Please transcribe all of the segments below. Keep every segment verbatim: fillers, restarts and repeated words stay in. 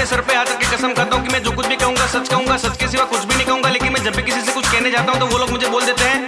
अपने सर पे हाथ रख के कसम खाता हूँ कि मैं जो कुछ भी कहूंगा सच कहूंगा, सच के सिवा कुछ भी नहीं कहूंगा। लेकिन मैं जब भी किसी से कुछ कहने जाता हूँ तो वो लोग मुझे बोल देते हैं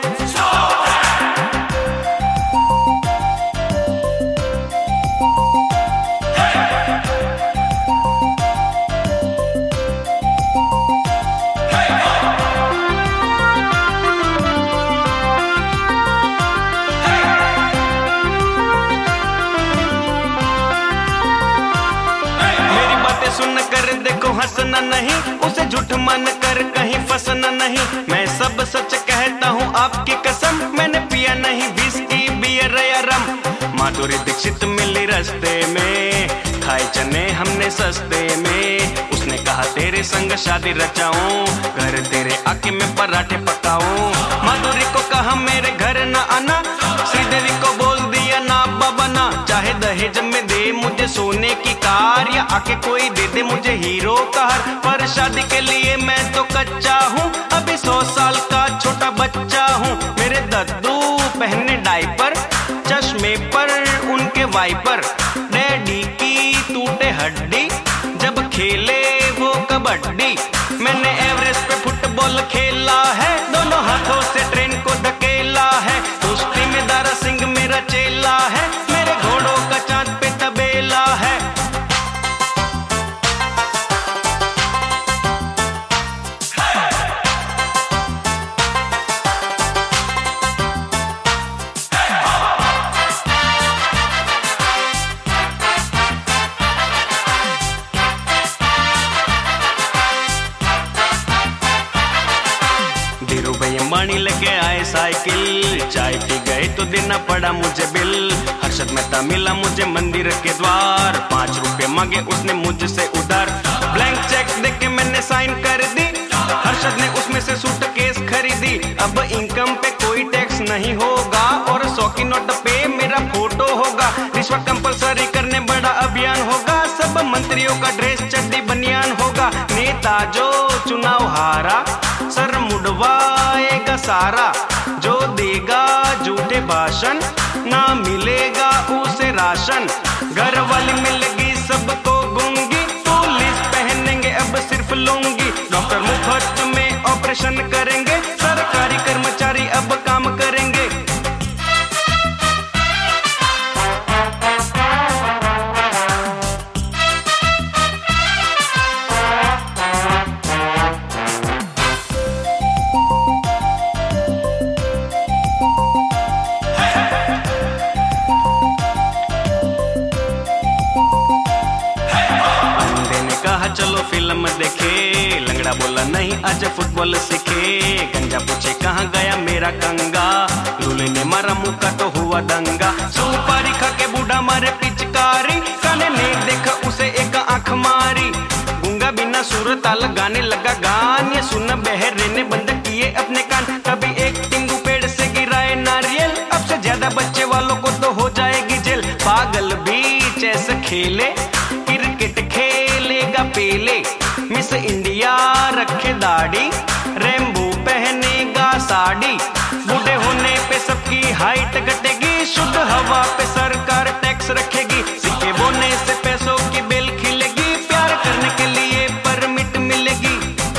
सुन कर देखो हंसना नहीं, उसे झूठ मान कर कहीं फंसना नहीं। मैं सब सच कहता हूँ आपकी कसम, मैंने पिया नहीं विस्की बियर या रम। माधुरी दीक्षित मिली रास्ते में, खाए चने हमने सस्ते में। उसने कहा तेरे संग शादी रचाऊं, घर तेरे आके मैं पराठे पकाऊं। माधुरी को कहा मेरे घर न आना, श्रीदेवी को बोल दिया ना बाबा ना। चाहे दहेज में दे मुझे सोने की कार, या आके कोई दे दे मुझे हीरो कार। पर शादी के लिए मैं तो कच्चा हूँ, अभी सौ साल का छोटा बच्चा हूँ। मेरे दद्दू पहने डायपर, चश्मे पर उनके वाइपर। डैडी की टूटे हड्डी, जब खेले वो कबड्डी। मैंने एवरेस्ट पे फुटबॉल खेला है, दोनों हाथों से ट्रेन को धकेला है। कुश्ती में दारा सिंह मेरा चेला है, मेरे घोड़ों का चांद पे तबेला है। अंबानी लेके आए साइकिल, चाय पी गए तो देना पड़ा मुझे बिल। हर्षद मेहता मिला मुझे मंदिर के द्वार, पांच रुपए मांगे उसने मुझसे उधार। ब्लैंक चेक देके मैंने साइन कर दी, हर्षद ने उसमें से सूटकेस खरीदी। अब इनकम पे कोई टैक्स नहीं होगा, और सौ की नोट पे मेरा फोटो होगा। रिश्वत कंपलसरी करने बड़ा अभियान होगा, सब मंत्रियों का ड्रेस चड्डी बनियान होगा। नेता जो चुनाव हारा, सर मुड़वाएगा सारा। जो देगा झूठे भाषण, ना मिलेगा उसे राशन। घर वाली मिलेगी सबको गूंगी, पुलिस पहनेंगे अब सिर्फ लुंगी। डॉक्टर मुफ्त में ऑपरेशन करेंगे, सरकारी कर्मचारी अब काम करेंगे। चलो फिल्म देखे, लंगड़ा बोला नहीं आज फुटबॉल सीखे। गंजा पूछे कहाँ गया मेरा कंगा, लूले ने मारा मुक्का तो हुआ दंगा। सुपारी खा के बूढ़ा मारे पिचकारी, काने ने देखा उसे एक आंख मारी। गूंगा बिना सुर ताल गाने लगा गान, ये सुन बहरे ने बंद किए अपने कान। कभी एक टिंगू पेड़ से गिराए नारियल, अब से ज्यादा बच्चे वालों को तो हो जाएगी जेल। पागल भी चेस खेले, क्रिकेट खेलेगा पेले। मिस इंडिया रखे दाढ़ी, रेम्बो पहनेगा साड़ी। बूढ़े होने पे सबकी हाइट घटेगी, शुद्ध हवा पे सरकार टैक्स रखेगी। सिक्के बोने से पैसों की बेल खिलेगी, प्यार करने के लिए परमिट मिलेगी।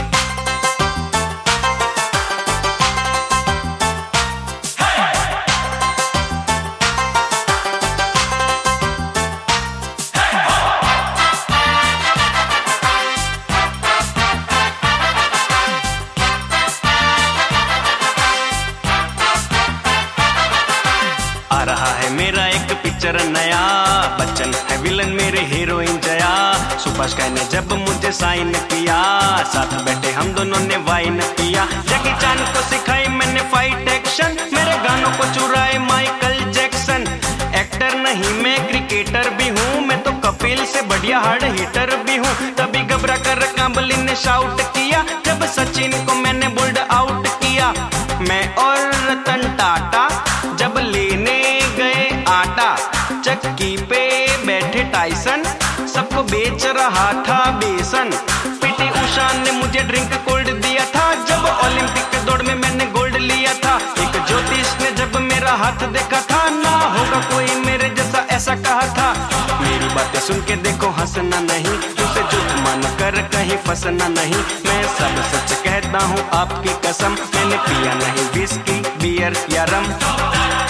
आ रहा है मेरा एक पिक्चर नया, बच्चन है विलन मेरे हीरोइन जया। सुभाष का ने जब मुझे साइन किया, साथ बैठे हम दोनों ने वाइन किया। जैकी चान को सिखाई मैंने फाइट एक्शन, मेरे गानों को चुराए माइकल जैक्सन। एक्टर नहीं मैं क्रिकेटर भी हूँ, मैं तो कपिल से बढ़िया हार्ड हिटर भी हूँ। तभी घबरा कर कांबली ने शाउट किया, जब सचिन को मैंने बोल्ड आउट किया। मैं और रतन टाटा जब लेने गए आटा, चक्की पे बैठे टाइसन सबको बेच रहा था बेसन। पीटी उषा ने मुझे ड्रिंक कोल्ड दिया था, जब ओलंपिक के दौड़ में मैंने गोल्ड लिया था। एक ज्योतिष ने जब मेरा हाथ देखा था, ना होगा कोई मेरे जैसा ऐसा कहा था। मेरी मेरी बातें सुन के देखो हंसना नहीं, उसे झूठ मान कर कहीं फंसना नहीं। मैं सब सच कहता हूँ आपकी कसम, मैंने पिया नहीं विस्की बियर या रम।